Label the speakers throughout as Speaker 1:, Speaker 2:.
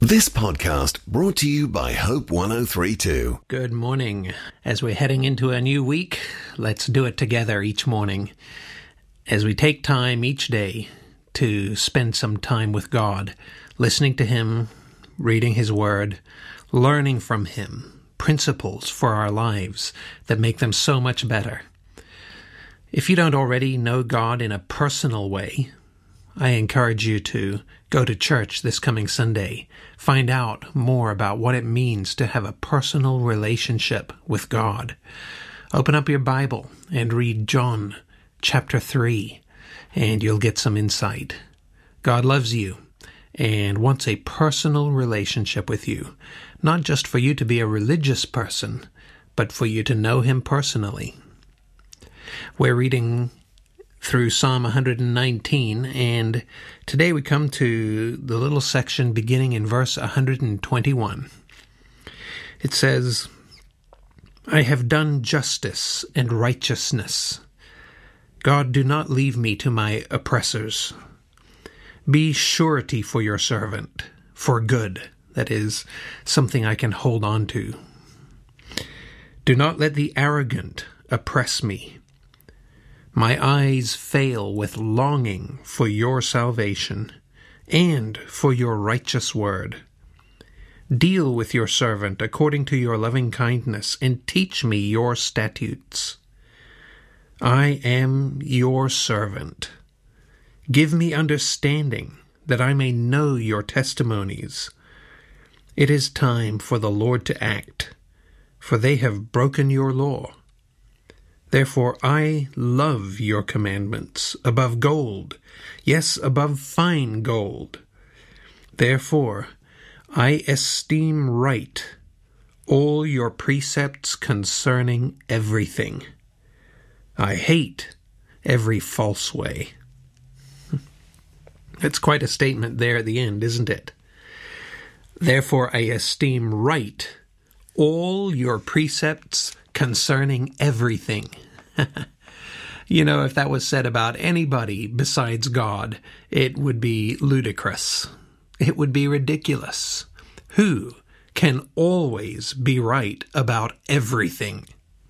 Speaker 1: This podcast brought to you by Hope 1032.
Speaker 2: Good morning. As we're heading into a new week, let's do it together each morning. As we take time each day to spend some time with God, listening to Him, reading His Word, learning from Him, principles for our lives that make them so much better. If you don't already know God in a personal way, I encourage you to go to church this coming Sunday. Find out more about what it means to have a personal relationship with God. Open up your Bible and read John chapter 3, and you'll get some insight. God loves you and wants a personal relationship with you, not just for you to be a religious person, but for you to know Him personally. We're reading through Psalm 119, and today we come to the little section beginning in verse 121. It says, I have done justice and righteousness. God, do not leave me to my oppressors. Be surety for your servant, for good, that is, something I can hold on to. Do not let the arrogant oppress me. My eyes fail with longing for your salvation and for your righteous word. Deal with your servant according to your loving kindness and teach me your statutes. I am your servant. Give me understanding that I may know your testimonies. It is time for the Lord to act, for they have broken your law. Therefore I love your commandments above gold, yes, above fine gold. Therefore I esteem right all your precepts concerning everything. I hate every false way. It's quite a statement there at the end, isn't it? Therefore I esteem right all your precepts concerning everything. You know, if that was said about anybody besides God, it would be ludicrous. It would be ridiculous. Who can always be right about everything?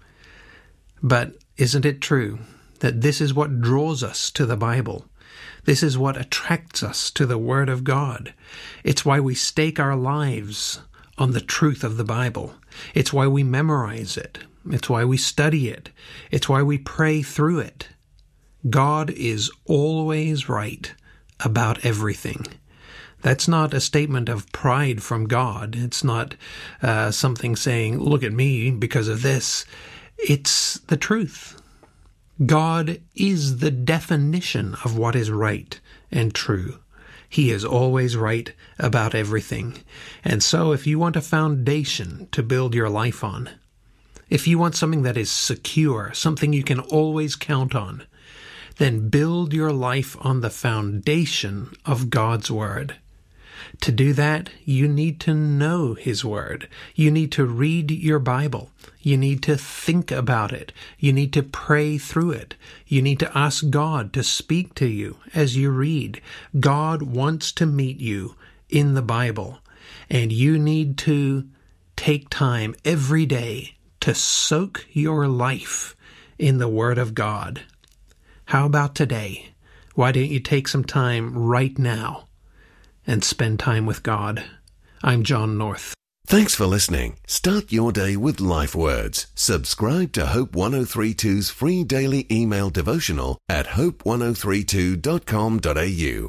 Speaker 2: But isn't it true that this is what draws us to the Bible? This is what attracts us to the Word of God. It's why we stake our lives on the truth of the Bible. It's why we memorize it. It's why we study it. It's why we pray through it. God is always right about everything. That's not a statement of pride from God. It's not something saying, look at me because of this. It's the truth. God is the definition of what is right and true. He is always right about everything. And so if you want a foundation to build your life on, if you want something that is secure, something you can always count on, then build your life on the foundation of God's Word. To do that, you need to know His Word. You need to read your Bible. You need to think about it. You need to pray through it. You need to ask God to speak to you as you read. God wants to meet you in the Bible, and you need to take time every day to soak your life in the Word of God. How about today? Why don't you take some time right now and spend time with God? I'm John North.
Speaker 1: Thanks for listening. Start your day with Life Words. Subscribe to Hope 1032's free daily email devotional at hope1032.com.au.